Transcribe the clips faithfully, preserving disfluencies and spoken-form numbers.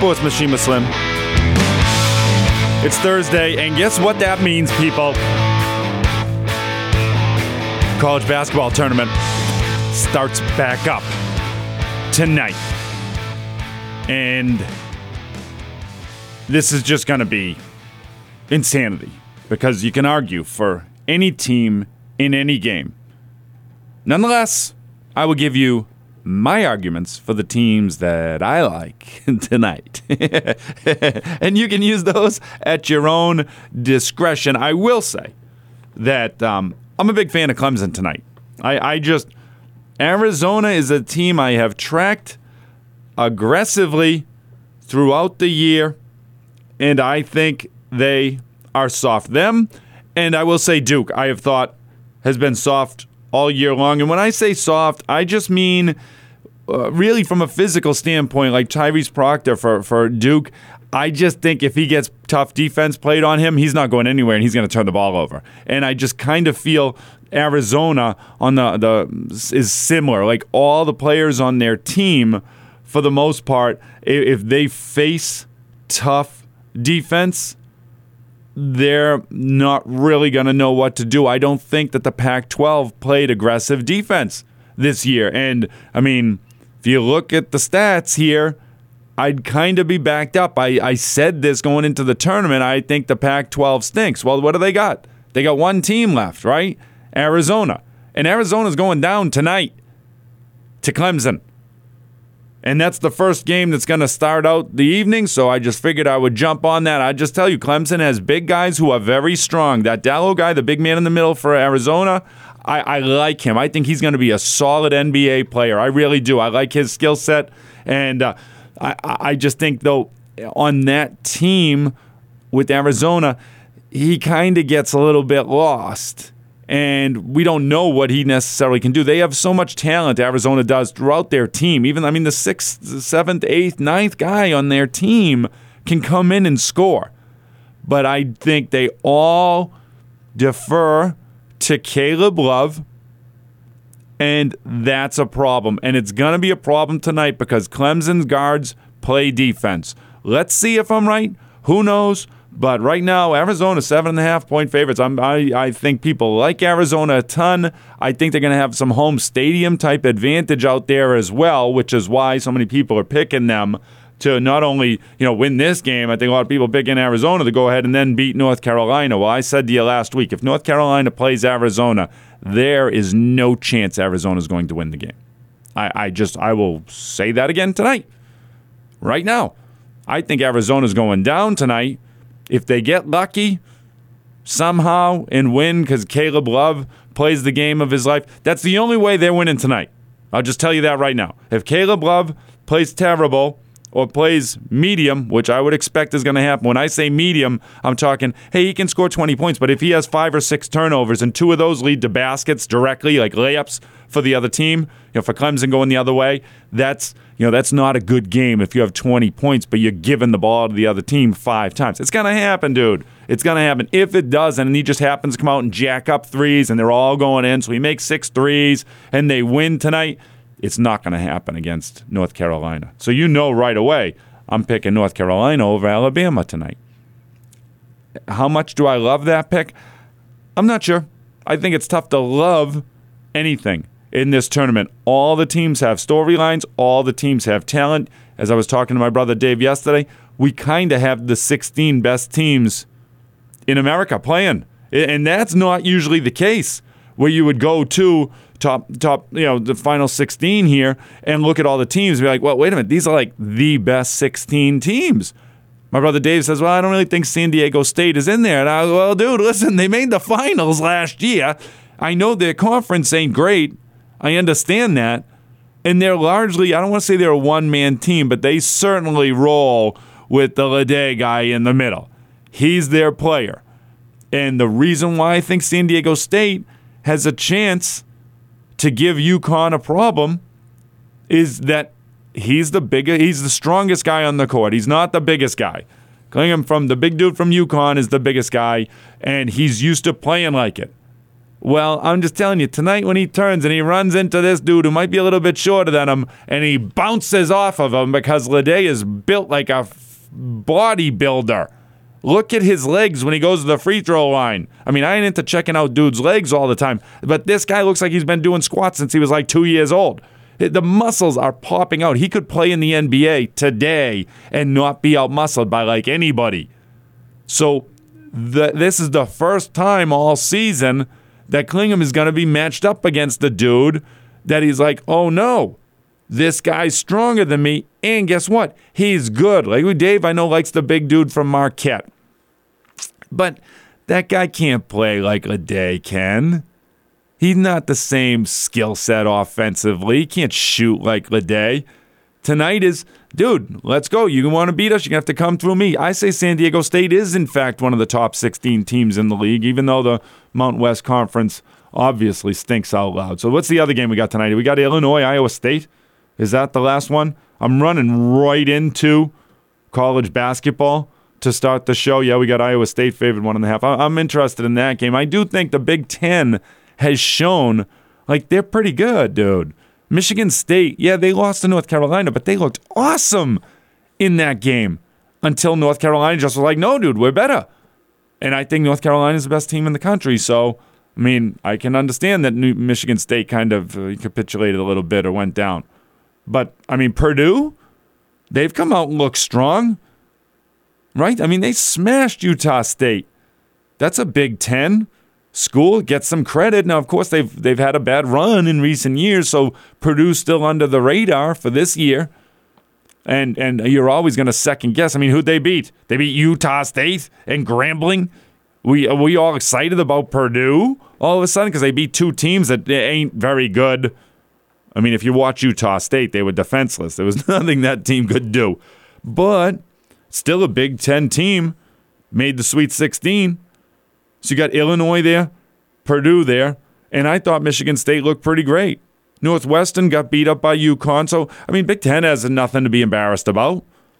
Sports Machine Slim. It's Thursday, and guess what that means, people? College basketball tournament starts back up tonight. And this is just going to be insanity because you can argue for any team in any game. Nonetheless, I will give you my arguments for the teams that I like tonight. And you can use those at your own discretion. I will say that um, I'm a big fan of Clemson tonight. I, I just, Arizona is a team I have tracked aggressively throughout the year, and I think they are soft. Them, and I will say Duke, I have thought has been soft all year long. And when I say soft, I just mean uh, really from a physical standpoint, like Tyrese Proctor for, for Duke. I just think if he gets tough defense played on him, he's not going anywhere and he's going to turn the ball over. And I just kind of feel Arizona on the, the is similar. Like all the players on their team, for the most part, if they face tough defense, they're not really going to know what to do. I don't think that the Pac twelve played aggressive defense this year. And, I mean, if you look at the stats here, I'd kind of be backed up. I, I said this going into the tournament. I think the Pac twelve stinks. Well, what do they got? They got one team left, right? Arizona. And Arizona's going down tonight to Clemson. And that's the first game that's going to start out the evening, so I just figured I would jump on that. I just tell you, Clemson has big guys who are very strong. That Dallo guy, the big man in the middle for Arizona, I, I like him. I think he's going to be a solid N B A player. I really do. I like his skill set, and uh, I, I just think, though, on that team with Arizona, he kind of gets a little bit lost. And we don't know what he necessarily can do. They have so much talent, Arizona does, throughout their team. Even, I mean, the sixth, seventh, eighth, ninth guy on their team can come in and score. But I think they all defer to Caleb Love, and that's a problem. And it's going to be a problem tonight because Clemson's guards play defense. Let's see if I'm right. Who knows? But right now, Arizona, seven and a half point favorites. I'm, I I think people like Arizona a ton. I think they're going to have some home stadium type advantage out there as well, which is why so many people are picking them to not only, you know, win this game. I think a lot of people picking Arizona to go ahead and then beat North Carolina. Well, I said to you last week, if North Carolina plays Arizona, there is no chance Arizona is going to win the game. I, I just I will say that again tonight, right now. I think Arizona's going down tonight. If they get lucky somehow and win because Caleb Love plays the game of his life, that's the only way they're winning tonight. I'll just tell you that right now. If Caleb Love plays terrible or plays medium, which I would expect is going to happen. When I say medium, I'm talking, hey, he can score twenty points, but if he has five or six turnovers and two of those lead to baskets directly, like layups for the other team, you know, for Clemson going the other way, that's you know that's not a good game if you have twenty points, but you're giving the ball to the other team five times. It's going to happen, dude. It's going to happen. If it doesn't, and he just happens to come out and jack up threes, and they're all going in, so he makes six threes, and they win tonight, it's not going to happen against North Carolina. So you know right away, I'm picking North Carolina over Alabama tonight. How much do I love that pick? I'm not sure. I think it's tough to love anything in this tournament. All the teams have storylines. All the teams have talent. As I was talking to my brother Dave yesterday, we kind of have the sixteen best teams in America playing. And that's not usually the case, where you would go to top, top, you know, the final sixteen here and look at all the teams and be like, well, wait a minute, these are like the best sixteen teams. My brother Dave says, well, I don't really think San Diego State is in there. And I go, well, dude, listen, they made the finals last year. I know their conference ain't great. I understand that. And they're largely, I don't want to say they're a one-man team, but they certainly roll with the Leday guy in the middle. He's their player. And the reason why I think San Diego State has a chance to give UConn a problem is that he's the bigger, he's the strongest guy on the court. He's not the biggest guy. Clingham, from the big dude from UConn, is the biggest guy, and he's used to playing like it. Well, I'm just telling you, tonight when he turns and he runs into this dude who might be a little bit shorter than him, and he bounces off of him because Ledet is built like a f- bodybuilder. Look at his legs when he goes to the free throw line. I mean, I ain't into checking out dudes' legs all the time, but this guy looks like he's been doing squats since he was like two years old. The muscles are popping out. He could play in the N B A today and not be out-muscled by like anybody. So the, this is the first time all season that Clingham is going to be matched up against the dude that he's like, oh no, this guy's stronger than me, and guess what? He's good. Like Dave, I know, likes the big dude from Marquette. But that guy can't play like Ledet can. He's not the same skill set offensively. He can't shoot like Ledet. Tonight is, dude, let's go. You want to beat us, you're going to have to come through me. I say San Diego State is, in fact, one of the top sixteen teams in the league, even though the Mountain West Conference obviously stinks out loud. So what's the other game we got tonight? We got Illinois, Iowa State. Is that the last one? I'm running right into college basketball to start the show. Yeah, we got Iowa State favored one and a half. I'm interested in that game. I do think the Big Ten has shown, like, they're pretty good, dude. Michigan State, yeah, they lost to North Carolina, but they looked awesome in that game until North Carolina just was like, no, dude, we're better. And I think North Carolina is the best team in the country. So, I mean, I can understand that New Michigan State kind of uh, capitulated a little bit or went down. But, I mean, Purdue, they've come out and looked strong, right? I mean, they smashed Utah State. That's a Big Ten school. Gets some credit. Now, of course, they've they've had a bad run in recent years, so Purdue's still under the radar for this year. And and you're always going to second guess. I mean, who'd they beat? They beat Utah State and Grambling. We are we all excited about Purdue all of a sudden because they beat two teams that ain't very good. I mean, if you watch Utah State, they were defenseless. There was nothing that team could do. But still a Big Ten team, made the Sweet sixteen. So you got Illinois there, Purdue there, and I thought Michigan State looked pretty great. Northwestern got beat up by UConn. So, I mean, Big Ten has nothing to be embarrassed about.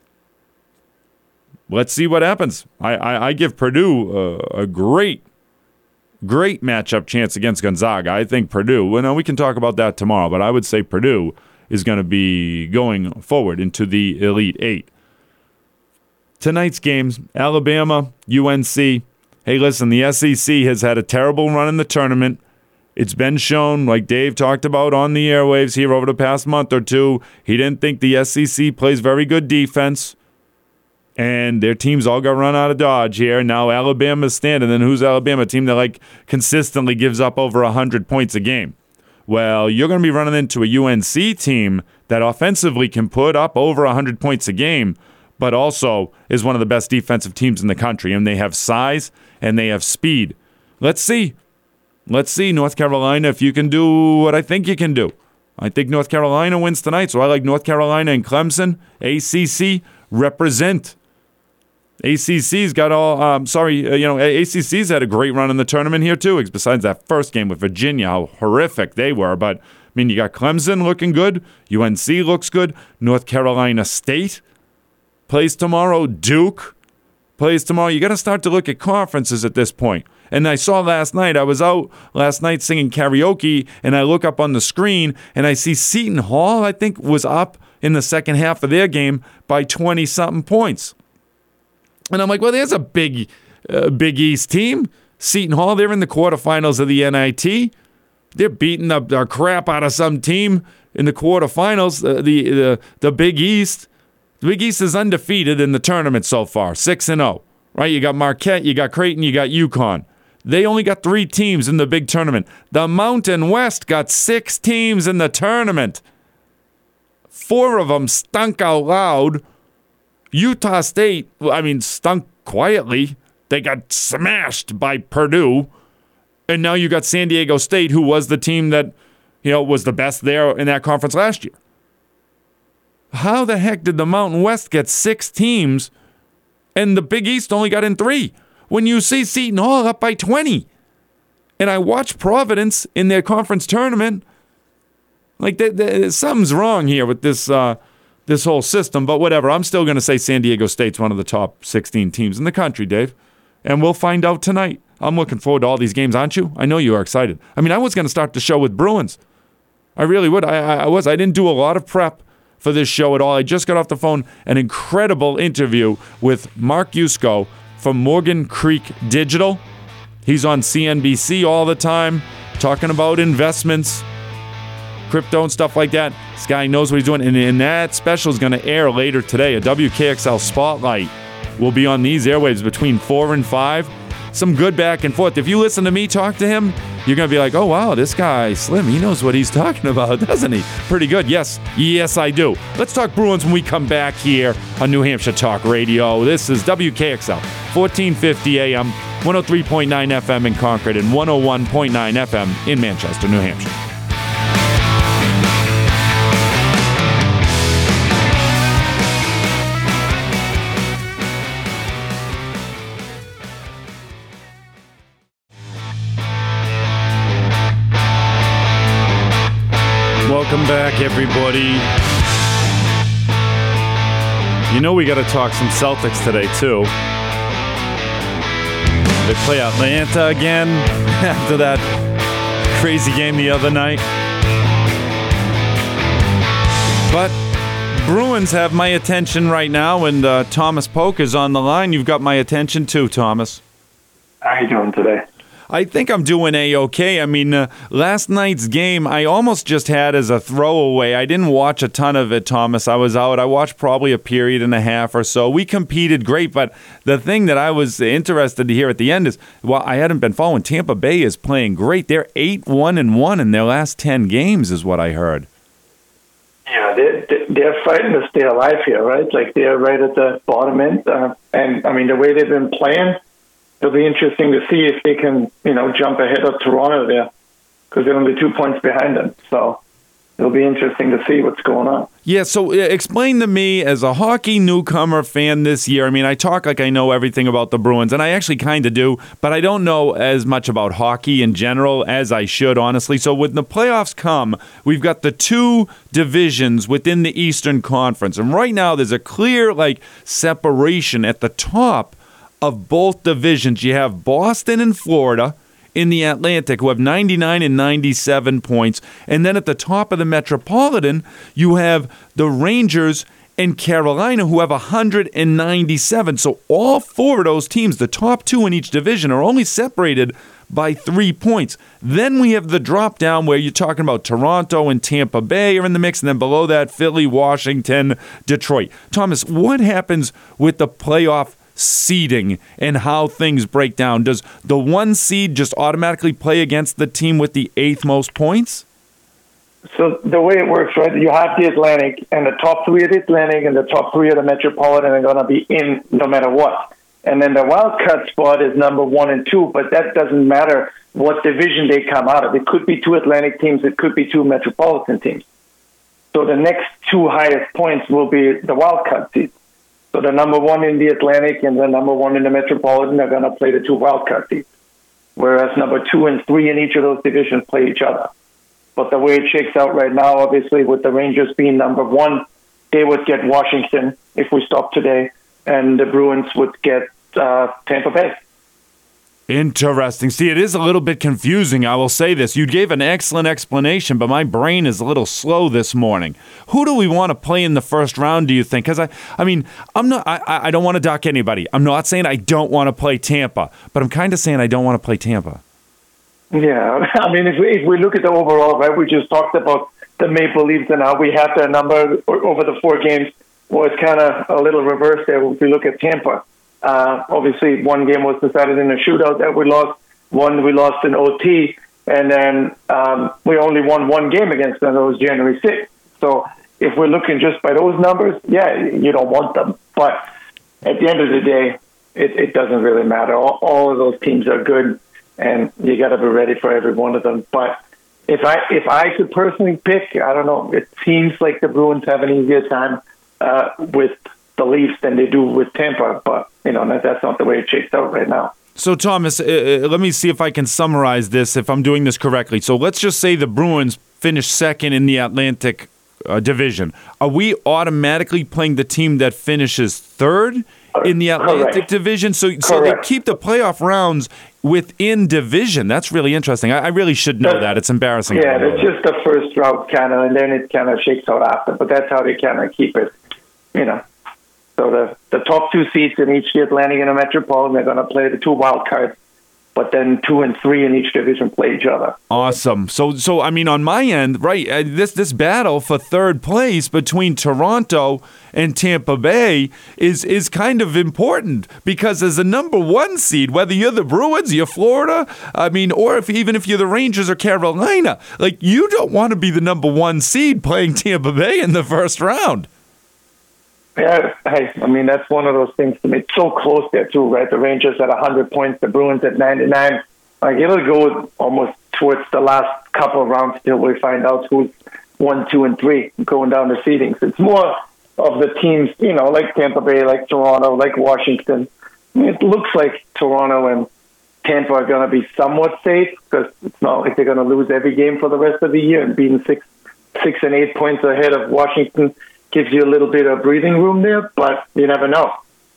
Let's see what happens. I, I, I give Purdue a, a great, great matchup chance against Gonzaga. I think Purdue, well, no, we can talk about that tomorrow, but I would say Purdue is going to be going forward into the Elite Eight. Tonight's games, Alabama, U N C. Hey, listen, the S E C has had a terrible run in the tournament. It's been shown, like Dave talked about on the airwaves here over the past month or two, he didn't think the S E C plays very good defense. And their teams all got run out of Dodge here. Now Alabama's standing. And who's Alabama? A team that like consistently gives up over one hundred points a game. Well, you're going to be running into a U N C team that offensively can put up over one hundred points a game, but also is one of the best defensive teams in the country. And they have size and they have speed. Let's see. Let's see, North Carolina, if you can do what I think you can do. I think North Carolina wins tonight, so I like North Carolina and Clemson. A C C, represent. A C C's got all, um, sorry, uh, you know, A C C's had a great run in the tournament here, too, besides that first game with Virginia, how horrific they were. But, I mean, you got Clemson looking good. U N C looks good. North Carolina State plays tomorrow. Duke plays tomorrow. You got to start to look at conferences at this point. And I saw last night, I was out last night singing karaoke, and I look up on the screen, and I see Seton Hall, I think, was up in the second half of their game by twenty-something points. And I'm like, well, there's a big, uh, Big East team. Seton Hall, they're in the quarterfinals of the N I T. They're beating the, the crap out of some team in the quarterfinals, uh, the, the, the Big East. The Big East is undefeated in the tournament so far, six and oh, right? You got Marquette, you got Creighton, you got UConn. They only got three teams in the big tournament. The Mountain West got six teams in the tournament. Four of them stunk out loud. Utah State, I mean, stunk quietly. They got smashed by Purdue. And now you got San Diego State, who was the team that, you know, was the best there in that conference last year. How the heck did the Mountain West get six teams and the Big East only got in three? When you see Seton Hall up by twenty. And I watched Providence in their conference tournament. Like, they, they, something's wrong here with this uh, this whole system. But whatever, I'm still going to say San Diego State's one of the top sixteen teams in the country, Dave. And we'll find out tonight. I'm looking forward to all these games, aren't you? I know you are excited. I mean, I was going to start the show with Bruins. I really would. I, I, I was. I didn't do a lot of prep for this show at all. I just got off the phone, an incredible interview with Mark Yusko from Morgan Creek Digital. He's on C N B C all the time, talking about investments, crypto and stuff like that. This guy knows what he's doing, and, and that special is going to air later today. A W K X L Spotlight will be on these airwaves between four and five. Some good back and forth. If you listen to me talk to him, you're going to be like, oh, wow, this guy, Slim, he knows what he's talking about, doesn't he? Pretty good. Yes, yes, I do. Let's talk Bruins when we come back here on New Hampshire Talk Radio. This is W K X L, fourteen fifty A M, one oh three point nine F M in Concord, and one oh one point nine F M in Manchester, New Hampshire. Welcome back, everybody. You know we got to talk some Celtics today, too. They play Atlanta again after that crazy game the other night. But Bruins have my attention right now, and uh, Thomas Polk is on the line. You've got my attention, too, Thomas. How are you doing today? I think I'm doing A-okay. I mean, uh, last night's game, I almost just had as a throwaway. I didn't watch a ton of it, Thomas. I was out. I watched probably a period and a half or so. We competed great, but the thing that I was interested to hear at the end is, well, I hadn't been following. Tampa Bay is playing great. They're eight one and one in their last ten games is what I heard. Yeah, they're, they're fighting to stay alive here, right? Like, they're right at the bottom end. Uh, and, I mean, the way they've been playing, it'll be interesting to see if they can, you know, jump ahead of Toronto there, because they're only two points behind them. So it'll be interesting to see what's going on. Yeah, so uh, explain to me, as a hockey newcomer fan this year, I mean, I talk like I know everything about the Bruins, and I actually kind of do, but I don't know as much about hockey in general as I should, honestly. So when the playoffs come, we've got the two divisions within the Eastern Conference, and right now there's a clear, like, separation at the top of both divisions. You have Boston and Florida in the Atlantic, who have ninety-nine and ninety-seven points. And then at the top of the Metropolitan, you have the Rangers and Carolina, who have one hundred ninety-seven. So all four of those teams, the top two in each division, are only separated by three points. Then we have the drop down where you're talking about Toronto and Tampa Bay are in the mix, and then below that, Philly, Washington, Detroit. Thomas, what happens with the playoff seeding and how things break down? Does the one seed just automatically play against the team with the eighth most points? So the way it works, right, you have the Atlantic, and the top three of the Atlantic and the top three of the Metropolitan are going to be in no matter what. And then the wild card spot is number one and two, but that doesn't matter what division they come out of. It could be two Atlantic teams, it could be two Metropolitan teams. So the next two highest points will be the wild card seeds. So the number one in the Atlantic and the number one in the Metropolitan are going to play the two wildcard teams, whereas number two and three in each of those divisions play each other. But the way it shakes out right now, obviously, with the Rangers being number one, they would get Washington if we stop today, and the Bruins would get uh, Tampa Bay. Interesting. See, it is a little bit confusing, I will say this. You gave an excellent explanation, but my brain is a little slow this morning. Who do we want to play in the first round, do you think? Because, I, I mean, I'm not, I, I don't want to dock anybody. I'm not saying I don't want to play Tampa, but I'm kind of saying I don't want to play Tampa. Yeah, I mean, if we, if we look at the overall, right, we just talked about the Maple Leafs and how we have their number over the four games. Well, it's kind of a little reverse there if we look at Tampa. Uh, obviously, one game was decided in a shootout that we lost. One we lost in O T, and then um, we only won one game against them. That was January sixth. So if we're looking just by those numbers, yeah, you don't want them. But at the end of the day, it, it doesn't really matter. All, all of those teams are good, and you got to be ready for every one of them. But if I if I could personally pick, I don't know. It seems like the Bruins have an easier time uh, with the Leafs than they do with Tampa, but you know that's not the way it shakes out right now. So, Thomas, uh, let me see if I can summarize this, if I'm doing this correctly. So let's just say the Bruins finish second in the Atlantic uh, Division. Are we automatically playing the team that finishes third in the Atlantic Correct. Division. So, so they Correct. keep the playoff rounds within division. That's really interesting. I, I really should know That's- that. It's embarrassing. Yeah, I don't it's know just the first round kind of, and then it kind of shakes out after. But that's how they kind of keep it, you know. So the, the top two seeds in each, the Atlantic and the Metropolitan, they're going to play the two wild cards. But then two and three in each division play each other. Awesome. So, so I mean, on my end, right, uh, this this battle for third place between Toronto and Tampa Bay is is kind of important because as a number one seed, whether you're the Bruins, you're Florida, I mean, or if even if you're the Rangers or Carolina, like you don't want to be the number one seed playing Tampa Bay in the first round. Yeah, hey, I mean, that's one of those things to me. It's so close there, too, right? The Rangers at one hundred points, the Bruins at ninety-nine. Like, it'll go almost towards the last couple of rounds till we find out who's one, two, and three going down the seedings. It's more of the teams, you know, like Tampa Bay, like Toronto, like Washington. I mean, it looks like Toronto and Tampa are going to be somewhat safe because it's not like they're going to lose every game for the rest of the year, and being six, six and eight points ahead of Washington gives you a little bit of breathing room there, but you never know.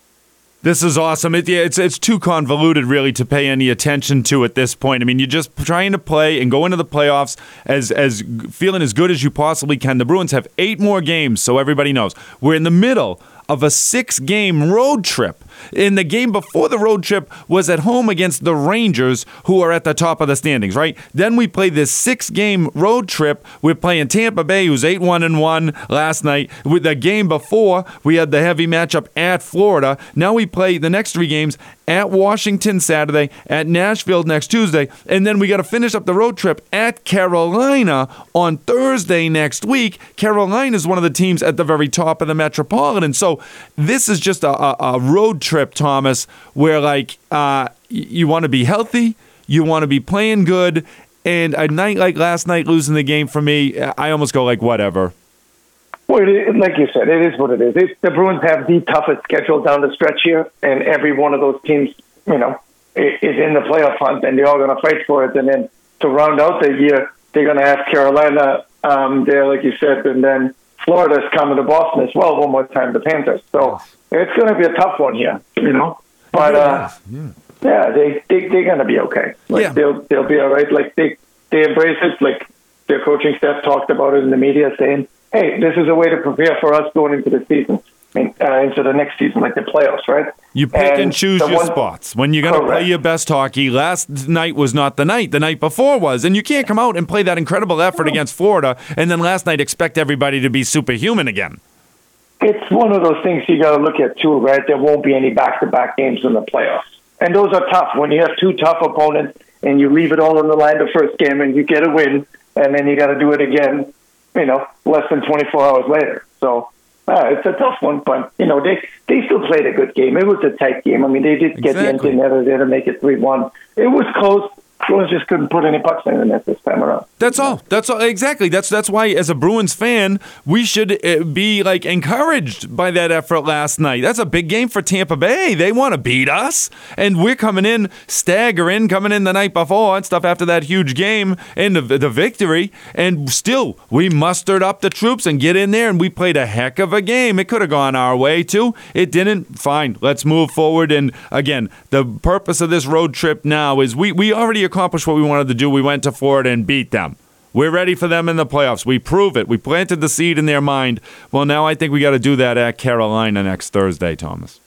This is awesome. It, yeah, it's it's too convoluted, really, to pay any attention to at this point. I mean, you're just trying to play and go into the playoffs as as feeling as good as you possibly can. The Bruins have eight more games, so everybody knows. We're in the middle of a six-game road trip. And the game before the road trip was at home against the Rangers, who are at the top of the standings, right? Then we play this six-game road trip. We're playing Tampa Bay, who's eight one and one last night. With the game before, we had the heavy matchup at Florida. Now we play the next three games at Washington Saturday, at Nashville next Tuesday, and then we got to finish up the road trip at Carolina on Thursday next week. Carolina is one of the teams at the very top of the Metropolitan. So this is just a, a, a road trip, Thomas, where like uh, you want to be healthy, you want to be playing good, and a night like last night losing the game for me, I almost go like whatever. Well, it, like you said, it is what it is. It, the Bruins have the toughest schedule down the stretch here, and every one of those teams, you know, is in the playoff hunt, and they're all going to fight for it. And then to round out the year, they're going to have Carolina um, there, like you said, and then Florida's coming to Boston as well one more time, the Panthers. So it's going to be a tough one here, you know. But uh, yeah, yeah they, they they're going to be okay. Like yeah. they'll they'll be all right. Like they they embrace it. Like their coaching staff talked about it in the media, saying, hey, this is a way to prepare for us going into the season, I mean, uh, into the next season, like the playoffs, right? You pick and, and choose your one, spots. When you're going to play your best hockey, last night was not the night. The night before was. And you can't come out and play that incredible effort against Florida and then last night expect everybody to be superhuman again. It's one of those things you got to look at, too, right? There won't be any back-to-back games in the playoffs. And those are tough. When you have two tough opponents and you leave it all on the line the first game and you get a win, and then you got to do it again, you know, less than twenty-four hours later. So uh, it's a tough one, but, you know, they they still played a good game. It was a tight game. I mean, they did get exactly. the empty netter there to make it three one. It was close. Bruins just couldn't put any pucks in the net this time around. That's all. That's all. Exactly. That's that's why, as a Bruins fan, we should be like encouraged by that effort last night. That's a big game for Tampa Bay. They want to beat us, and we're coming in staggering, coming in the night before and stuff after that huge game and the, the victory, and still we mustered up the troops and get in there, and we played a heck of a game. It could have gone our way too. It didn't. Fine. Let's move forward. And again, the purpose of this road trip now is we we already accomplished what we wanted to do. We went to Florida and beat them. We're ready for them in the playoffs. We prove it. We planted the seed in their mind. Well, now I think we got to do that at Carolina next Thursday, Thomas.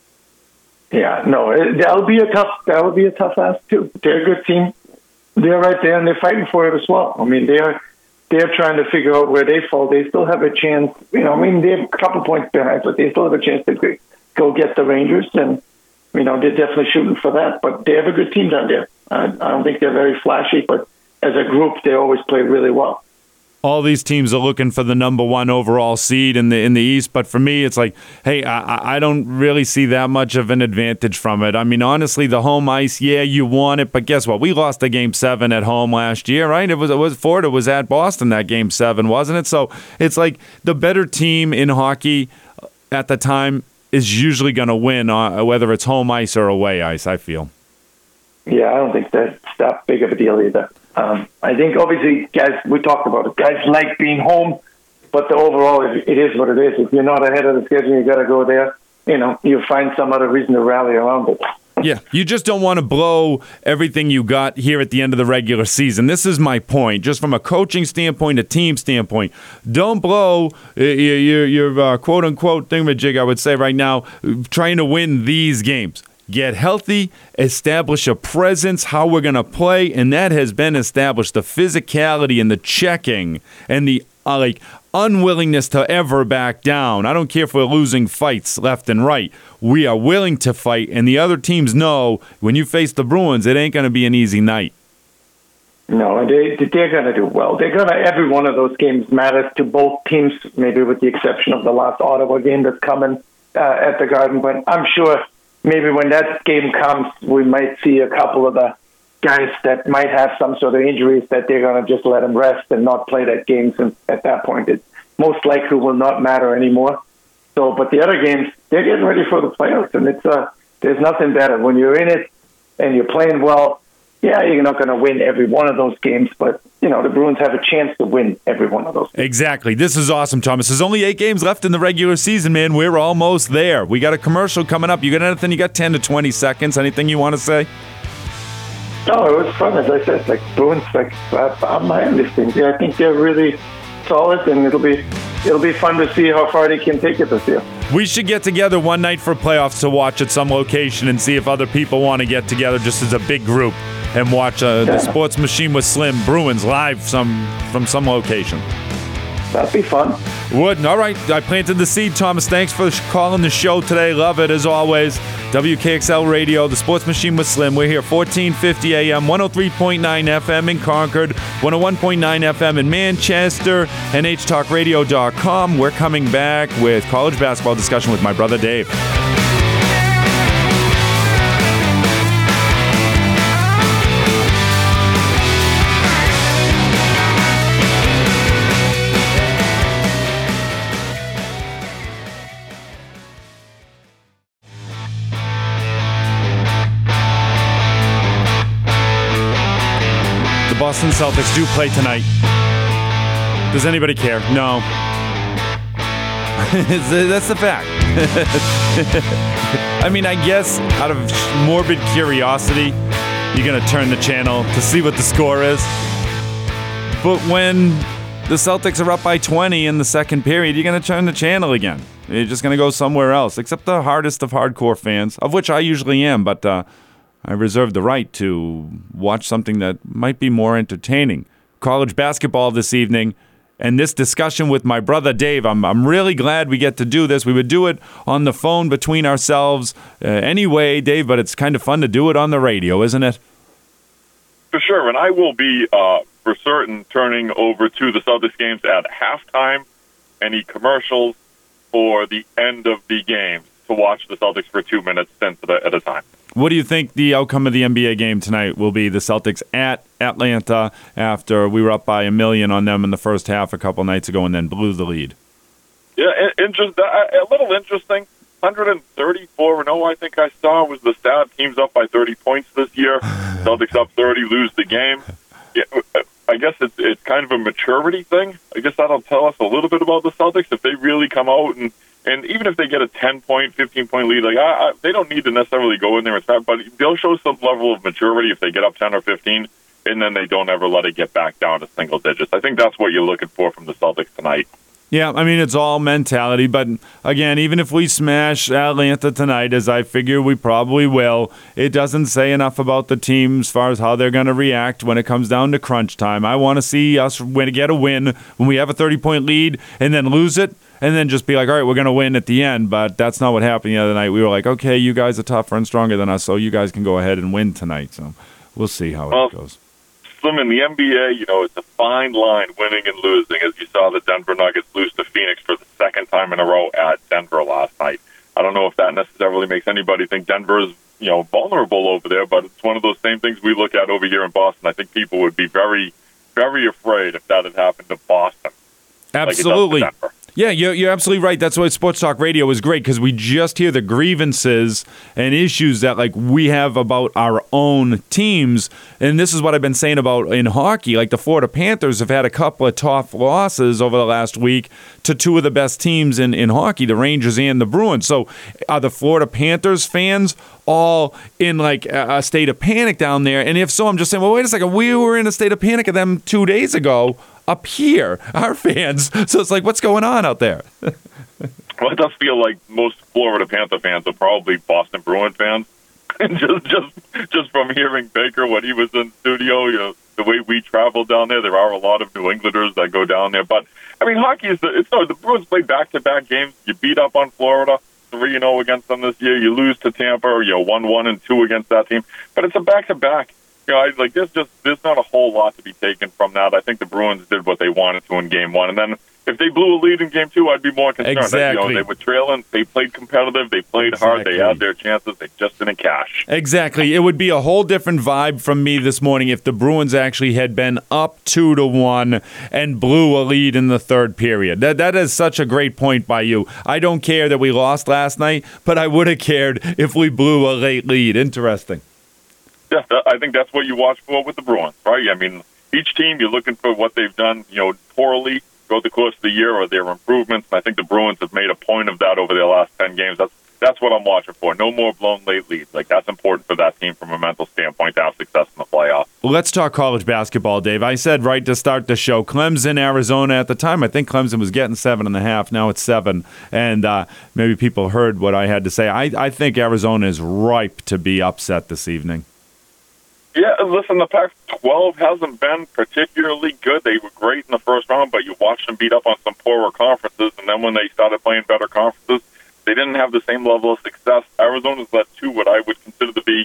Yeah, no, it, that'll be a tough. That'll be a tough ask too. They're a good team. They're right there, and they're fighting for it as well. I mean, they're they're trying to figure out where they fall. They still have a chance. You know, I mean, they're a couple points behind, but they still have a chance to go get the Rangers, and you know, they're definitely shooting for that. But they have a good team down there. I don't think they're very flashy, but as a group, they always play really well. All these teams are looking for the number one overall seed in the in the East, but for me, it's like, hey, I, I don't really see that much of an advantage from it. I mean, honestly, the home ice, yeah, you want it, but guess what? We lost a game seven at home last year, right? It was it was Florida was at Boston that game seven, wasn't it? So it's like the better team in hockey at the time is usually going to win, uh, whether it's home ice or away ice. I feel. Yeah, I don't think that's that big of a deal either. Um, I think, obviously, guys, we talked about it. Guys like being home, but the overall, it is what it is. If you're not ahead of the schedule, you got to go there. you know, you find some other reason to rally around it. Yeah, you just don't want to blow everything you got here at the end of the regular season. This is my point, just from a coaching standpoint, a team standpoint. Don't blow uh, your, your uh, quote-unquote thingamajig, I would say right now, trying to win these games. Get healthy, establish a presence, how we're going to play, and that has been established. The physicality and the checking and the uh, like unwillingness to ever back down. I don't care if we're losing fights left and right. We are willing to fight, and the other teams know when you face the Bruins, it ain't going to be an easy night. No, and they, they're going to do well. They're going to, every one of those games matters to both teams, maybe with the exception of the last Ottawa game that's coming uh, at the Garden. But I'm sure maybe when that game comes, we might see a couple of the guys that might have some sort of injuries that they're going to just let them rest and not play that game, since at that point it most likely will not matter anymore. So, but the other games, they're getting ready for the playoffs, and it's uh, there's nothing better when you're in it and you're playing well. Yeah, you're not going to win every one of those games, but you know the Bruins have a chance to win every one of those games. Exactly. This is awesome, Thomas. There's only eight games left in the regular season, man. We're almost there. We got a commercial coming up. You got anything? You got ten to twenty seconds. Anything you want to say? No, it was fun. As I said, like Bruins, like I'm behind these things. Yeah, I think they're really solid, and it'll be it'll be fun to see how far they can take it this year. We should get together one night for playoffs to watch at some location and see if other people want to get together just as a big group and watch uh, the Sports Machine with Slim Bruins live some from some location. That'd be fun. Would. All right. I planted the seed, Thomas. Thanks for calling the show today. Love it, as always. W K X L Radio, the Sports Machine with Slim. We're here fourteen fifty A M, one oh three point nine F M in Concord, one oh one point nine F M in Manchester, N H talk radio dot com. We're coming back with college basketball discussion with my brother Dave. Boston Celtics do play tonight. Does anybody care? No. That's the fact. I mean, I guess out of morbid curiosity, you're going to turn the channel to see what the score is. But when the Celtics are up by twenty in the second period, you're going to turn the channel again. You're just going to go somewhere else, except the hardest of hardcore fans, of which I usually am, but uh, I reserve the right to watch something that might be more entertaining. College basketball this evening, and this discussion with my brother Dave. I'm I'm really glad we get to do this. We would do it on the phone between ourselves uh, anyway, Dave, but it's kind of fun to do it on the radio, isn't it? For sure, and I will be, uh, for certain, turning over to the Celtics games at halftime, any commercials for the end of the game to watch the Celtics for two minutes at a time. What do you think the outcome of the N B A game tonight will be? The Celtics at Atlanta after we were up by a million on them in the first half a couple nights ago and then blew the lead. Yeah, interest, a little interesting. one thirty-four and oh, I think I saw, was the stat. Teams up by thirty points this year. Celtics up thirty, lose the game. Yeah, I guess it's it's kind of a maturity thing. I guess that'll tell us a little bit about the Celtics. If they really come out and And even if they get a ten-point, fifteen-point lead, like I, I, they don't need to necessarily go in there and start, but they'll show some level of maturity if they get up ten or fifteen, and then they don't ever let it get back down to single digits. I think that's what you're looking for from the Celtics tonight. Yeah, I mean, it's all mentality, but again, even if we smash Atlanta tonight, as I figure we probably will, it doesn't say enough about the team as far as how they're going to react when it comes down to crunch time. I want to see us win, get a win when we have a thirty-point lead and then lose it, and then just be like, all right, we're going to win at the end. But that's not what happened the other night. We were like, okay, you guys are tougher and stronger than us, so you guys can go ahead and win tonight. So we'll see how well, it goes. Slim, in the N B A, you know, it's a fine line, winning and losing. As you saw, the Denver Nuggets lose to Phoenix for the second time in a row at Denver last night. I don't know if that necessarily makes anybody think Denver is, you know, vulnerable over there, but it's one of those same things we look at over here in Boston. I think people would be very, very afraid if that had happened to Boston. Absolutely. Like Yeah, you're, you're absolutely right. That's why Sports Talk Radio is great, because we just hear the grievances and issues that like we have about our own teams. And this is what I've been saying about in hockey. Like the Florida Panthers have had a couple of tough losses over the last week to two of the best teams in, in hockey, the Rangers and the Bruins. So are the Florida Panthers fans all in like a, a state of panic down there? And if so, I'm just saying, well, wait a second. We were in a state of panic of them two days ago. Up here, our fans. So it's like, what's going on out there? Well, it does feel like most Florida Panther fans are probably Boston Bruins fans. And just, just, just from hearing Baker when he was in studio, you know, the way we travel down there, there are a lot of New Englanders that go down there. But I mean, hockey is the, it's no, the Bruins play back-to-back games. You beat up on Florida, three and zero against them this year. You lose to Tampa, or you know, one one and two against that team. But it's a back-to-back. You know, I, like there's just there's not a whole lot to be taken from that. I think the Bruins did what they wanted to in Game One, and then if they blew a lead in Game Two, I'd be more concerned. Exactly. You know, they were trailing. They played competitive. They played exactly. hard. They had their chances. They just didn't cash. Exactly. It would be a whole different vibe from me this morning if the Bruins actually had been up two to one and blew a lead in the third period. That that is such a great point by you. I don't care that we lost last night, but I would have cared if we blew a late lead. Interesting. Yeah, I think that's what you watch for with the Bruins, right? I mean, each team, you're looking for what they've done, you know, poorly throughout the course of the year or their improvements. And I think the Bruins have made a point of that over their last ten games. That's that's what I'm watching for. No more blown late leads. Like, that's important for that team from a mental standpoint to have success in the playoffs. Well, let's talk college basketball, Dave. I said right to start the show, Clemson, Arizona. At the time, I think Clemson was getting seven and a half. Now it's seven. And uh, maybe people heard what I had to say. I, I think Arizona is ripe to be upset this evening. Yeah, listen, the Pac twelve hasn't been particularly good. They were great in the first round, but you watched them beat up on some poorer conferences, and then when they started playing better conferences, they didn't have the same level of success. Arizona's let two what I would consider to be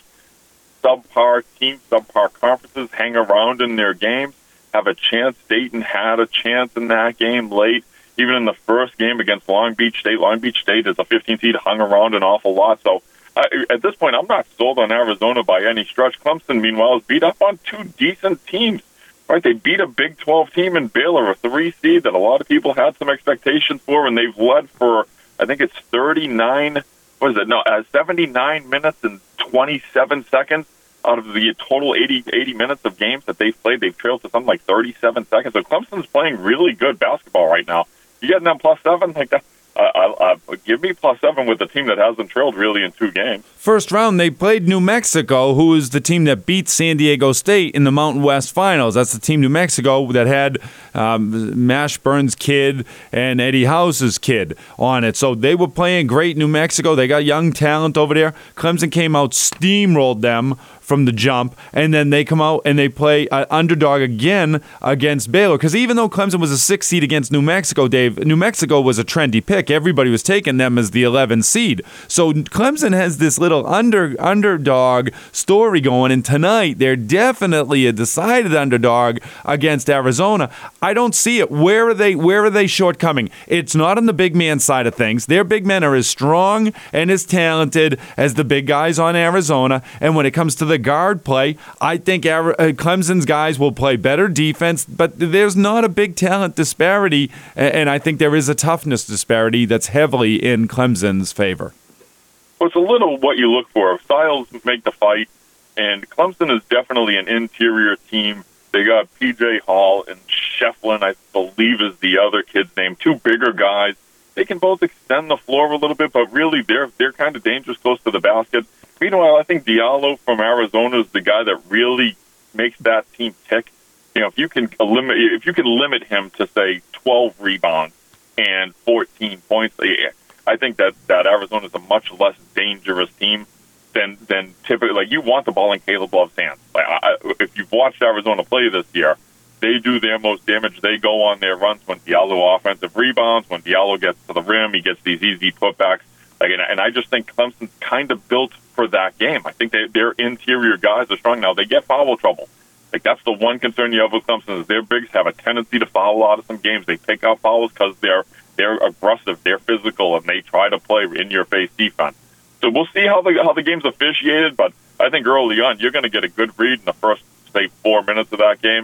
subpar teams, subpar conferences hang around in their games, have a chance. Dayton had a chance in that game late. Even in the first game against Long Beach State, Long Beach State is a fifteen seed, hung around an awful lot, so I, at this point, I'm not sold on Arizona by any stretch. Clemson, meanwhile, is beat up on two decent teams. Right? They beat a Big twelve team in Baylor, a three seed that a lot of people had some expectations for, and they've led for, I think it's thirty-nine, what is it? No, uh, seventy-nine minutes and twenty-seven seconds out of the total eighty, eighty minutes of games that they've played. They've trailed to something like thirty-seven seconds. So Clemson's playing really good basketball right now. You getting them plus seven? Like that? Uh, uh, give me plus seven with a team that hasn't trailed really in two games. First round, they played New Mexico, who is the team that beat San Diego State in the Mountain West Finals. That's the team New Mexico that had um, Mashburn's kid and Eddie House's kid on it. So they were playing great New Mexico. They got young talent over there. Clemson came out, steamrolled them from the jump, and then they come out and they play uh, underdog again against Baylor. Because even though Clemson was a six seed against New Mexico, Dave, New Mexico was a trendy pick. Everybody was taking them as the eleven seed. So Clemson has this little under underdog story going, and tonight they're definitely a decided underdog against Arizona. I don't see it. Where are they? Where are they shortcoming? It's not on the big man side of things. Their big men are as strong and as talented as the big guys on Arizona. And when it comes to the guard play, I think Clemson's guys will play better defense, but there's not a big talent disparity, and I think there is a toughness disparity that's heavily in Clemson's favor. Well, it's a little what you look for. Styles make the fight, and Clemson is definitely an interior team. They got P J Hall and Shefflin, I believe is the other kid's name, two bigger guys. They can both extend the floor a little bit, but really they're they're kind of dangerous close to the basket. Meanwhile, I think Diallo from Arizona is the guy that really makes that team tick. You know, if you can limit, if you can limit him to say twelve rebounds and fourteen points, I think that that Arizona is a much less dangerous team than than typically. Like, you want the ball in Caleb Love's hands. Like, I, if you've watched Arizona play this year, they do their most damage. They go on their runs when Diallo offensive rebounds. When Diallo gets to the rim, he gets these easy putbacks. Like, and, and I just think Clemson's kind of built for that game. I think they, their interior guys are strong now. They get foul trouble. Like, that's the one concern you have with Clemson is their bigs have a tendency to foul out of some games. They pick up fouls because they're they're aggressive, they're physical, and they try to play in-your-face defense. So we'll see how the how the game's officiated, but I think early on you're going to get a good read in the first, say, four minutes of that game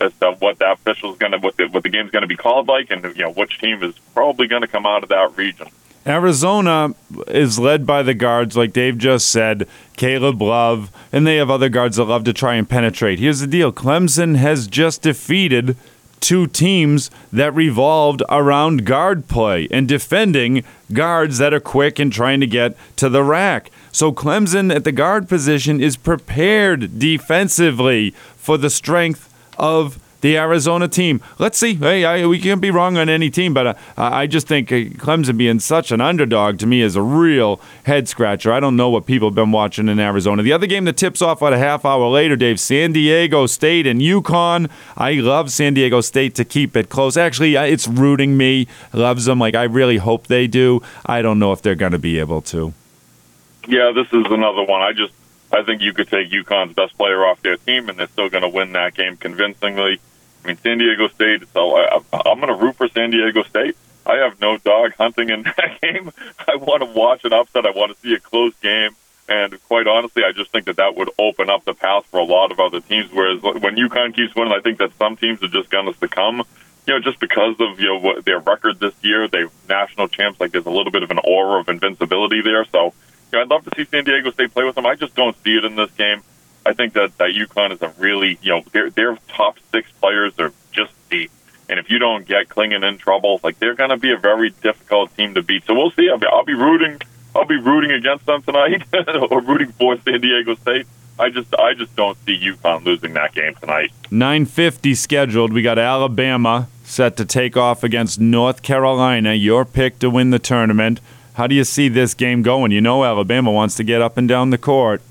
as to what that official's going to, what the, what the game's going to be called like, and you know which team is probably going to come out of that region. Arizona is led by the guards, like Dave just said, Caleb Love, and they have other guards that love to try and penetrate. Here's the deal. Clemson has just defeated two teams that revolved around guard play and defending guards that are quick and trying to get to the rack. So Clemson at the guard position is prepared defensively for the strength of the Arizona team. Let's see. Hey, I, we can't be wrong on any team, but uh, I just think uh, Clemson being such an underdog to me is a real head-scratcher. I don't know what people have been watching in Arizona. The other game that tips off about a half hour later, Dave, San Diego State and UConn. I love San Diego State to keep it close. Actually, it's rooting me. Loves them. Like, I really hope they do. I don't know if they're going to be able to. Yeah, this is another one. I just I think you could take UConn's best player off their team, and they're still going to win that game convincingly. I mean, San Diego State, so I, I'm going to root for San Diego State. I have no dog hunting in that game. I want to watch an upset. I want to see a close game. And quite honestly, I just think that that would open up the path for a lot of other teams. Whereas when UConn keeps winning, I think that some teams are just going to succumb, you know, just because of, you know, what their record this year. They're national champs. Like, there's a little bit of an aura of invincibility there. So, you know, I'd love to see San Diego State play with them. I just don't see it in this game. I think that, that UConn is a really, you know, their their top six players are just deep. And if you don't get Klingon in trouble, like, they're going to be a very difficult team to beat. So we'll see. I'll be, I'll be rooting. I'll be rooting against them tonight, or rooting for San Diego State. I just, I just don't see UConn losing that game tonight. nine fifty scheduled. We got Alabama set to take off against North Carolina. Your pick to win the tournament. How do you see this game going? You know Alabama wants to get up and down the court.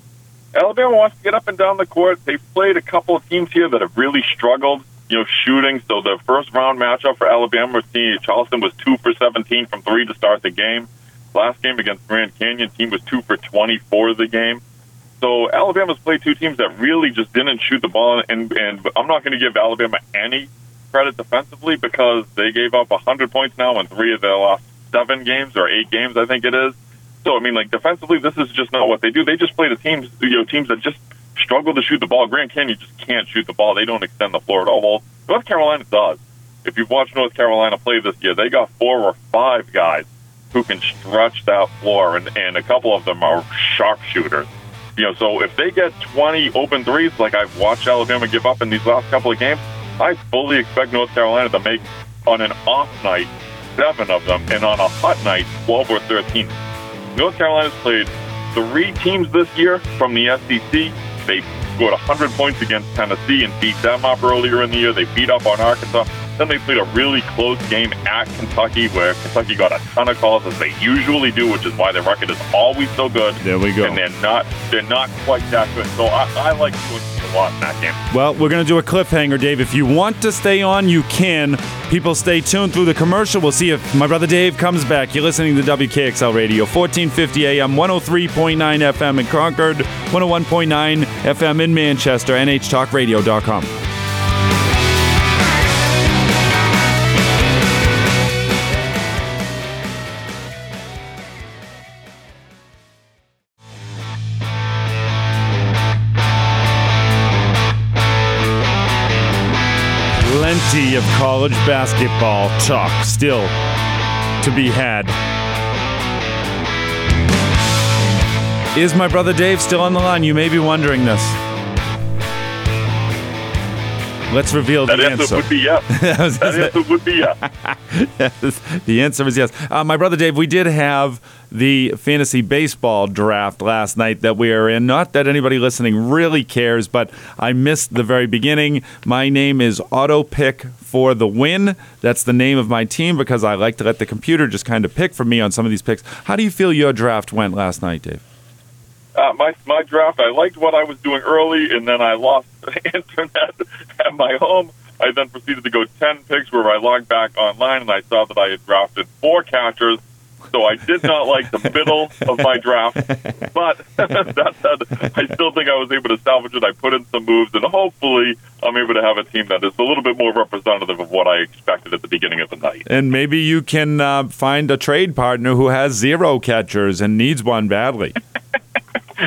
Alabama wants to get up and down the court. They've played a couple of teams here that have really struggled, you know, shooting. So the first round matchup for Alabama, Charleston was two for seventeen from three to start the game. Last game against Grand Canyon, team was two for twenty-four the game. So Alabama's played two teams that really just didn't shoot the ball. And, and I'm not going to give Alabama any credit defensively, because they gave up one hundred points now in three of their last seven games or eight games, I think it is. So, I mean, like, defensively, this is just not what they do. They just play the teams, you know, teams that just struggle to shoot the ball. Grand Canyon just can't shoot the ball. They don't extend the floor at all. Well, North Carolina does. If you've watched North Carolina play this year, they got four or five guys who can stretch that floor, and, and a couple of them are sharpshooters. You know, so if they get twenty open threes, like I've watched Alabama give up in these last couple of games, I fully expect North Carolina to make, on an off night, seven of them, and on a hot night, twelve or thirteen. North Carolina's played three teams this year from the S E C. They scored one hundred points against Tennessee and beat them up earlier in the year. They beat up on Arkansas. Then they played a really close game at Kentucky, where Kentucky got a ton of calls, as they usually do, which is why their record is always so good. There we go. And they're not they're not quite that good. So I, I like U N C a lot in that game. Well, we're going to do a cliffhanger, Dave. If you want to stay on, you can. People stay tuned through the commercial. We'll see if my brother Dave comes back. You're listening to W K X L Radio, fourteen fifty A M, one oh three point nine F M in Concord, one oh one point nine F M in Manchester, N H talk radio dot com. Plenty of college basketball talk still to be had. Is my brother Dave still on the line? You may be wondering this. Let's reveal that the answer. answer. Would be yes. That answer would be yes. Yes, the answer is yes. Uh, my brother Dave, we did have the fantasy baseball draft last night that we are in. Not that anybody listening really cares, but I missed the very beginning. My name is Auto Pick for the Win. That's the name of my team, because I like to let the computer just kind of pick for me on some of these picks. How do you feel your draft went last night, Dave? Uh, my my draft, I liked what I was doing early, and then I lost internet at my home. I then proceeded to go ten picks, where I logged back online, and I saw that I had drafted four catchers. So I did not like the middle of my draft, but that said, I still think I was able to salvage it. I put in some moves, and hopefully I'm able to have a team that is a little bit more representative of what I expected at the beginning of the night. And maybe you can uh, find a trade partner who has zero catchers and needs one badly.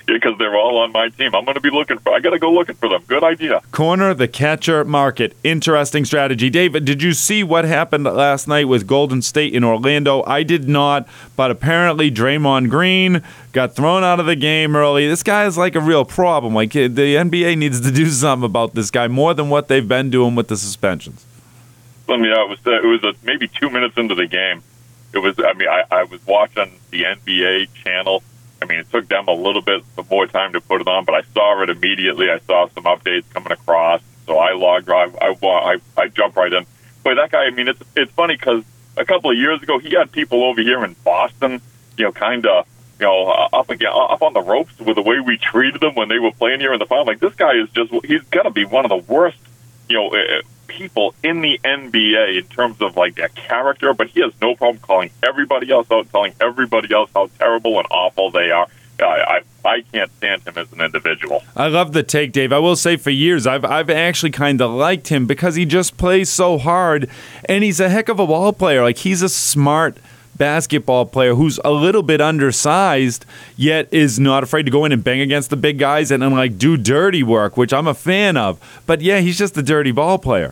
because they're all on my team. I'm going to be looking for. I got to go looking for them. Good idea. Corner the catcher market. Interesting strategy. David, did you see what happened last night with Golden State in Orlando? I did not, but apparently Draymond Green got thrown out of the game early. This guy is like a real problem. Like the N B A needs to do something about this guy more than what they've been doing with the suspensions. Let me. Uh, it was. Uh, it was uh, maybe two minutes into the game. It was. I mean, I, I was watching the N B A channel. I mean, it took them a little bit more time to put it on, but I saw it immediately. I saw some updates coming across, so I logged. I I I, I jumped right in. But that guy. I mean, it's it's funny because a couple of years ago he had people over here in Boston, you know, kind of, you know, up again, up on the ropes with the way we treated them when they were playing here in the final. Like, this guy is just. He's got to be one of the worst, you know, people in the N B A in terms of like their character, but he has no problem calling everybody else out, telling everybody else how terrible and awful they are. I, I I can't stand him as an individual. I love the take, Dave. I will say for years I've I've actually kind of liked him because he just plays so hard, and he's a heck of a ball player. Like, he's a smart basketball player who's a little bit undersized, yet is not afraid to go in and bang against the big guys and, and like do dirty work, which I'm a fan of. But yeah, he's just a dirty ball player.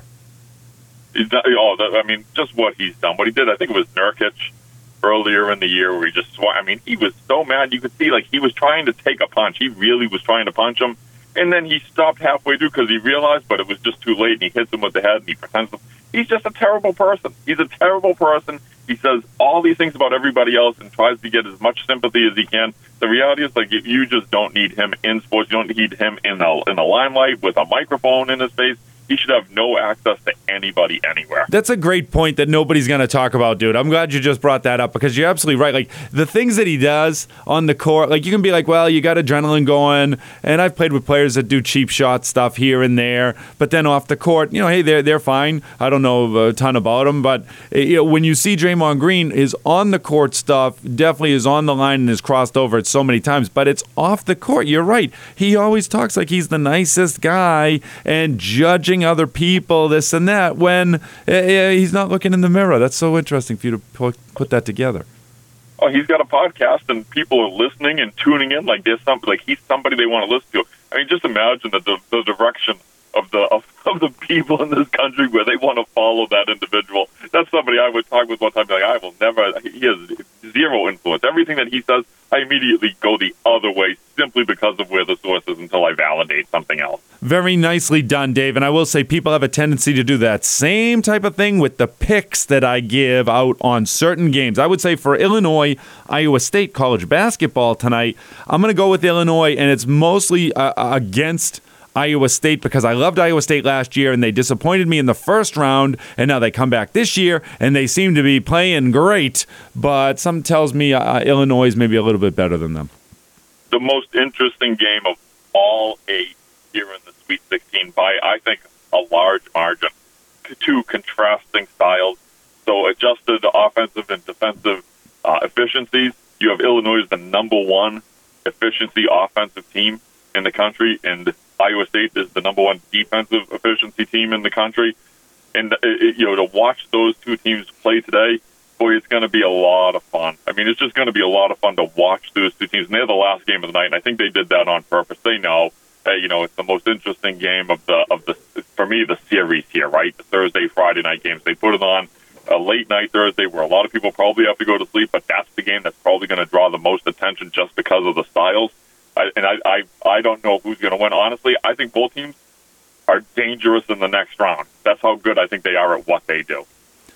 He's not, oh, I mean, just what he's done. What he did, I think it was Nurkic earlier in the year where he just swung. I mean, he was so mad. You could see, like, he was trying to take a punch. He really was trying to punch him. And then he stopped halfway through because he realized, but it was just too late, and he hits him with the head, and he pretends to. He's just a terrible person. He's a terrible person. He says all these things about everybody else and tries to get as much sympathy as he can. The reality is, like, you just don't need him in sports. You don't need him in the in the limelight with a microphone in his face. He should have no access to anybody anywhere. That's a great point that nobody's going to talk about, dude. I'm glad you just brought that up because you're absolutely right. Like, the things that he does on the court, like, you can be like, well, you got adrenaline going, and I've played with players that do cheap shot stuff here and there, but then off the court, you know, hey, they're, they're fine. I don't know a ton about them, but you know, when you see Draymond Green, his on the court stuff definitely is on the line and is crossed over it so many times, but it's off the court. You're right. He always talks like he's the nicest guy and judging other people, this and that, when uh, he's not looking in the mirror. That's so interesting for you to put, put that together. Oh, he's got a podcast, and people are listening and tuning in. Like, there's something, like, he's somebody they want to listen to. I mean, just imagine the the, the direction of the of, of the people in this country where they want to follow that individual. That's somebody I would talk with one time. Like, I will never. He has zero influence. Everything that he says, I immediately go the other way simply because of where the source is until I validate something else. Very nicely done, Dave. And I will say people have a tendency to do that same type of thing with the picks that I give out on certain games. I would say for Illinois, Iowa State college basketball tonight, I'm going to go with Illinois, and it's mostly uh, against Iowa State because I loved Iowa State last year and they disappointed me in the first round, and now they come back this year and they seem to be playing great, but something tells me uh, Illinois is maybe a little bit better than them. The most interesting game of all eight here in the Sweet sixteen by, I think, a large margin. Two contrasting styles. So adjusted offensive and defensive uh, efficiencies. You have Illinois as the number one efficiency offensive team in the country, and Iowa State is the number one defensive efficiency team in the country. And, it, you know, to watch those two teams play today, boy, it's going to be a lot of fun. I mean, it's just going to be a lot of fun to watch those two teams. And they're the last game of the night, and I think they did that on purpose. They know, hey, you know, it's the most interesting game of the, of the for me, the series here, right? The Thursday, Friday night games. They put it on a late night Thursday where a lot of people probably have to go to sleep, but that's the game that's probably going to draw the most attention just because of the styles. I, and I, I, I don't know who's going to win. Honestly, I think both teams are dangerous in the next round. That's how good I think they are at what they do.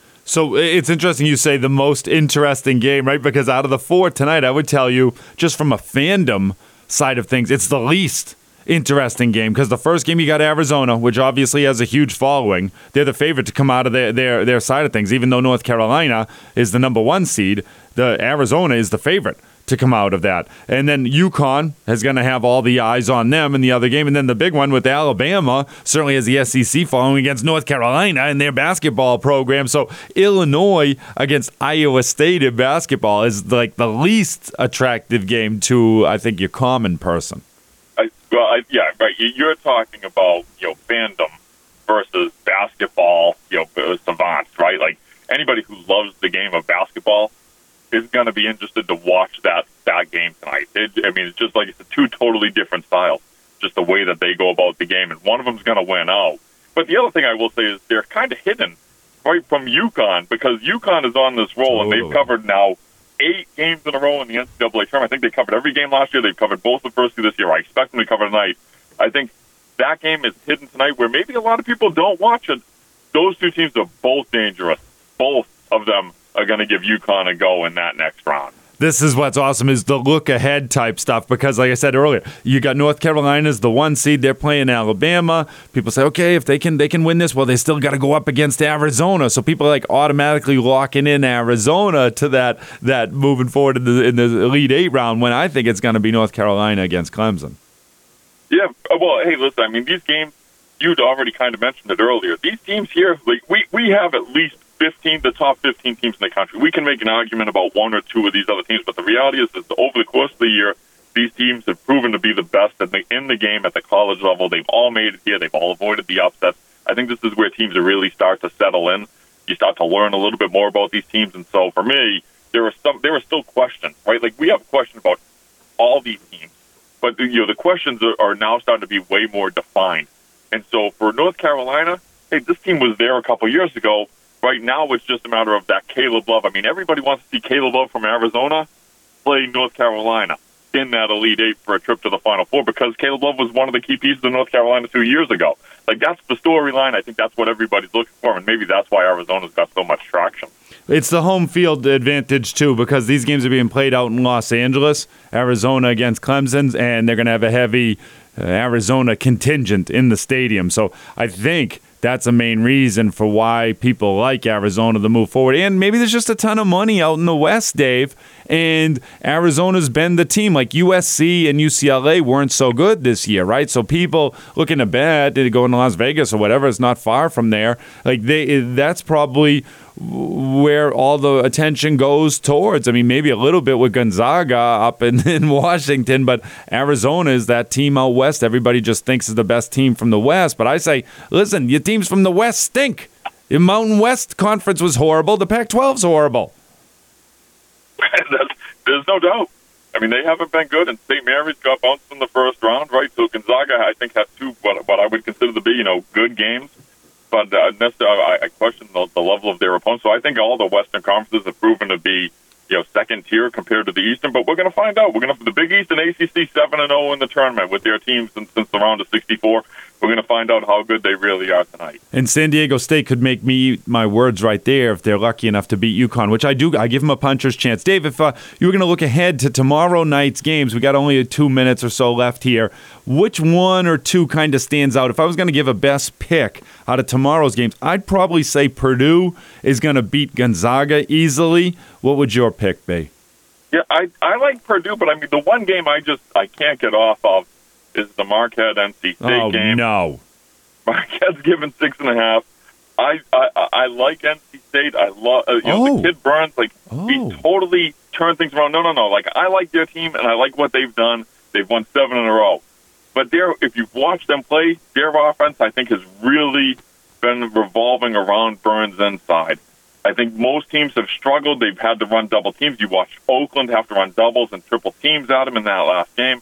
So it's interesting you say the most interesting game, right? Because out of the four tonight, I would tell you, just from a fandom side of things, it's the least interesting game because the first game you got Arizona, which obviously has a huge following. They're the favorite to come out of their, their, their side of things, even though North Carolina is the number one seed. The Arizona is the favorite to come out of that. And then UConn is going to have all the eyes on them in the other game. And then the big one with Alabama certainly has the S E C following against North Carolina in their basketball program. So Illinois against Iowa State in basketball is like the least attractive game to, I think, your common person. I, well, I, yeah, right. You're talking about, you know, fandom versus basketball, you know, savants, right? Like anybody who loves the game of basketball is going to be interested to watch that that game tonight. It, I mean, it's just like it's two totally different styles, just the way that they go about the game, and one of them's going to win out. But the other thing I will say is they're kind of hidden right from UConn, because UConn is on this roll, totally. And they've covered now eight games in a row in the N C double A tournament. I think they covered every game last year. They've covered both the first two this year. I expect them to cover tonight. I think that game is hidden tonight where maybe a lot of people don't watch it. Those two teams are both dangerous. Both of them are going to give UConn a go in that next round. This is what's awesome, is the look-ahead type stuff, because like I said earlier, you got North Carolina's the one seed. They're playing Alabama. People say, okay, if they can they can win this, well, they still got to go up against Arizona. So people are like automatically locking in Arizona to that that moving forward in the, in the Elite Eight round, when I think it's going to be North Carolina against Clemson. Yeah, well, hey, listen, I mean, these games, you'd already kind of mentioned it earlier. These teams here, like we, we have at least fifteen, the top fifteen teams in the country. We can make an argument about one or two of these other teams, but the reality is that over the course of the year, these teams have proven to be the best in the, in the game at the college level. They've all made it here. They've all avoided the upsets. I think this is where teams really start to settle in. You start to learn a little bit more about these teams, and so for me, there are some there are still questions, right? Like we have questions about all these teams, but you know the questions are, are now starting to be way more defined. And so for North Carolina, hey, this team was there a couple years ago. Right now, it's just a matter of that Caleb Love. I mean, everybody wants to see Caleb Love from Arizona play North Carolina in that Elite Eight for a trip to the Final Four, because Caleb Love was one of the key pieces of North Carolina two years ago. Like, that's the storyline. I think that's what everybody's looking for, and maybe that's why Arizona's got so much traction. It's the home field advantage, too, because these games are being played out in Los Angeles, Arizona against Clemson, and they're going to have a heavy uh, Arizona contingent in the stadium. So I think that's a main reason for why people like Arizona to move forward. And maybe there's just a ton of money out in the West, Dave, and Arizona's been the team. Like U S C and U C L A weren't so good this year, right? So people looking to bet, did it go into Las Vegas or whatever, it's not far from there. Like they, that's probably where all the attention goes towards. I mean, maybe a little bit with Gonzaga up in, in Washington, but Arizona is that team out West everybody just thinks is the best team from the West. But I say, listen, your teams from the West stink. The Mountain West Conference was horrible. The Pac twelve's horrible. There's no doubt. I mean, they haven't been good, and Saint Mary's got bounced in the first round, right? So Gonzaga, I think, had two what, what I would consider to be, you know, good games. But uh, I, I question the, the level of their opponents. So I think all the Western conferences have proven to be, you know, second tier compared to the Eastern. But we're going to find out. We're going to the Big East and A C C seven and zero in the tournament with their teams since, since the round of sixty-four. We're going to find out how good they really are tonight. And San Diego State could make me eat my words right there if they're lucky enough to beat UConn, which I do. I give them a puncher's chance. Dave, if uh, you were going to look ahead to tomorrow night's games, we got only two minutes or so left here. Which one or two kind of stands out? If I was going to give a best pick out of tomorrow's games, I'd probably say Purdue is going to beat Gonzaga easily. What would your pick be? Yeah, I I like Purdue, but I mean the one game I just I can't get off of is the Marquette N C State oh, game. No, Marquette's given six and a half. I I, I like N C State. I love uh, you know oh. the kid Burns. Like oh. he totally turned things around. No, no, no. Like I like their team and I like what they've done. They've won seven in a row. But their if you've watched them play, their offense I think has really been revolving around Burns' inside. I think most teams have struggled. They've had to run double teams. You watched Oakland have to run doubles and triple teams at him in that last game.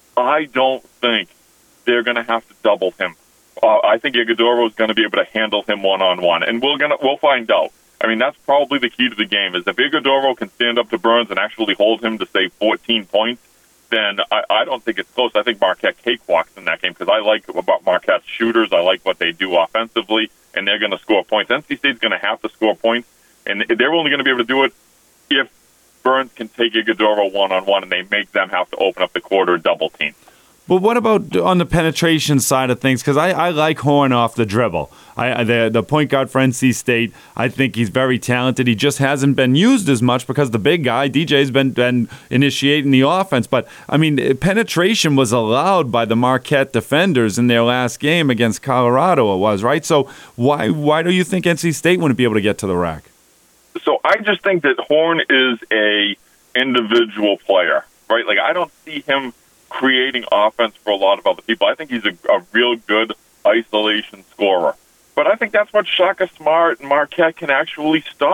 I don't think they're going to have to double him. Uh, I think Iguodala is going to be able to handle him one-on-one, and we're gonna we'll find out. I mean, that's probably the key to the game, is if Iguodala can stand up to Burns and actually hold him to, say, fourteen points, then I, I don't think it's close. I think Marquette cakewalks in that game because I like about Marquette's shooters. I like what they do offensively, and they're going to score points. N C State's going to have to score points, and they're only going to be able to do it if Burns can take Iguodala one-on-one and they make them have to open up the court or double team. But what about on the penetration side of things? Because I, I like Horn off the dribble. I, the, the point guard for N C State, I think he's very talented. He just hasn't been used as much because the big guy, D J's been, been initiating the offense. But, I mean, penetration was allowed by the Marquette defenders in their last game against Colorado, it was, right? So why why do you think N C State wouldn't be able to get to the rack? So I just think that Horn is a individual player, right? Like, I don't see him creating offense for a lot of other people. I think he's a, a real good isolation scorer. But I think that's what Shaka Smart and Marquette can actually stop.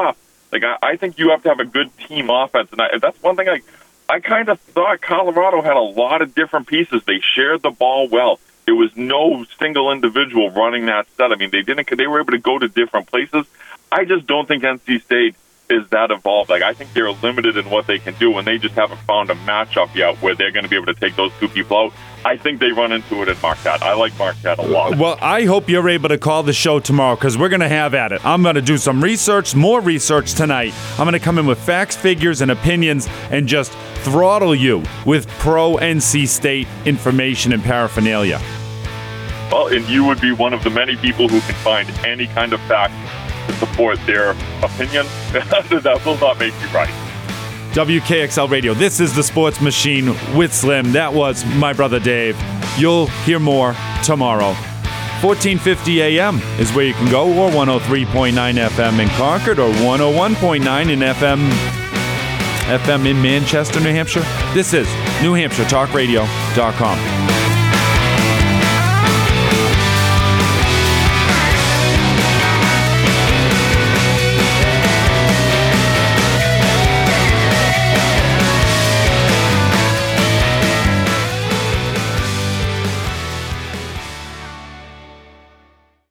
Like, I, I think you have to have a good team offense. And I, that's one thing I, I kind of thought Colorado had a lot of different pieces. They shared the ball well. There was no single individual running that set. I mean, they didn't. They were able to go to different places. I just don't think N C State is that evolved. Like, I think they're limited in what they can do, and they just haven't found a matchup yet where they're going to be able to take those two people out. I think they run into it in Marquette. I like Marquette a lot. Well, I hope you're able to call the show tomorrow because we're going to have at it. I'm going to do some research, more research tonight. I'm going to come in with facts, figures, and opinions and just throttle you with pro-N C State information and paraphernalia. Well, and you would be one of the many people who can find any kind of fact to support their opinion. That will not make you right. W K X L Radio. This is the Sports Machine with Slim. That was my brother Dave. You'll hear more tomorrow. fourteen fifty A M is where you can go, or one oh three point nine F M in Concord, or one oh one point nine in F M F M in Manchester, New Hampshire. This is New Hampshire Talk Radio dot com.